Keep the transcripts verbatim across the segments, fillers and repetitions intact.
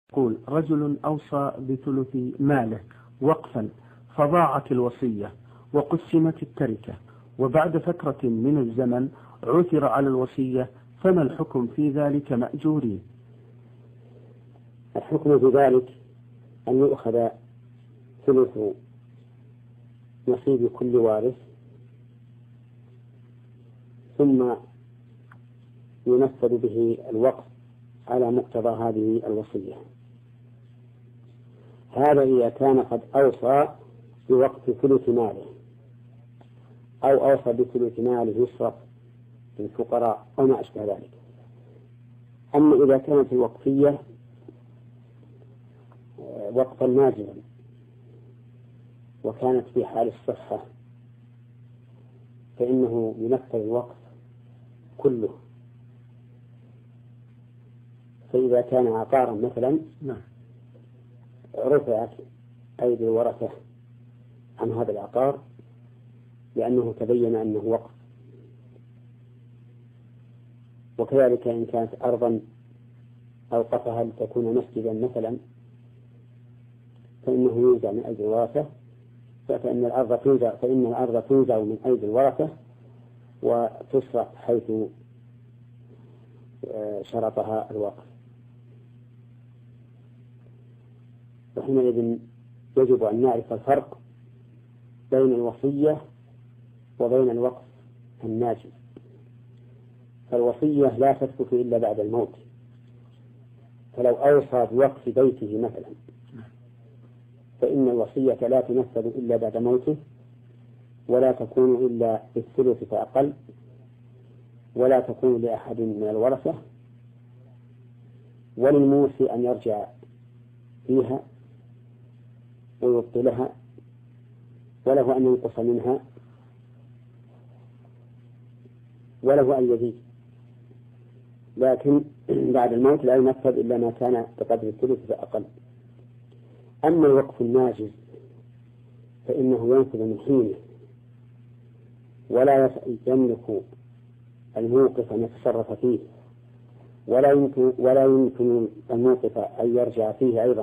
يقول: رجل أوصى بثلث ماله وقفا فضاعت الوصية وقسمت التركة، وبعد فترة من الزمن عثر على الوصية، فما الحكم في ذلك مأجورين؟ الحكم في ذلك أن يؤخذ ثلث نصيب كل وارث ثم ينفذ به الوقف على مقتضى هذه الوصية. هذا إذا كان قد أوصى بوقف ثلث ماله أو أوصى بثلث ماله يصرف للفقراء أو ما أشبه ذلك. أما إذا كانت الوقفية وقفا ناجلا وكانت في حال الصحة فإنه ينفذ الوقف كله. فإذا كان عقارا مثلا رفعت أيدي الورثة عن هذا العقار لأنه تبين أنه وقف. وكذلك إن كانت أرضا أوقفها لتكون مسجدا مثلا فإنه ينزع من أيدي الورثة، فإن الأرض تنزع فإن الأرض تنزع من أيدي الورثة وتصرف حيث شرطها الوقف. وحينئذ يجب أن نعرف الفرق بين الوصية وبين الوقف الناجز. فالوصية لا تثبت إلا بعد الموت، فلو أوصى بوقف بيته مثلا فإن الوصية لا تنفذ إلا بعد موته، ولا تكون إلا بالثلث فأقل، ولا تكون لأحد من الورثة، وللموصي أن يرجع فيها ويبطلها، وله أن ينقص منها، وله أن يزيد، لكن بعد الموت لا ينفذ إلا ما كان بقدر الثلث فأقل. أما الوقف الناجز فإنه ينفذ من حينه، ولا يملك الموقف أن يتصرف فيه، ولا يمكن ولا يمكن الموقف أن يرجع فيه أيضا،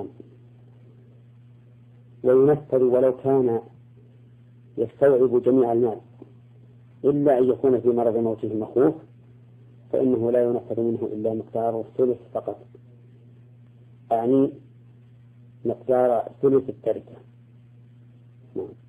وينفذ ولو كان يستوعب جميع المال، إلا أن يكون في مرض موته مخوف فإنه لا ينفذ منه إلا مقدار الثلث فقط، يعني مقدار ثلث التركة.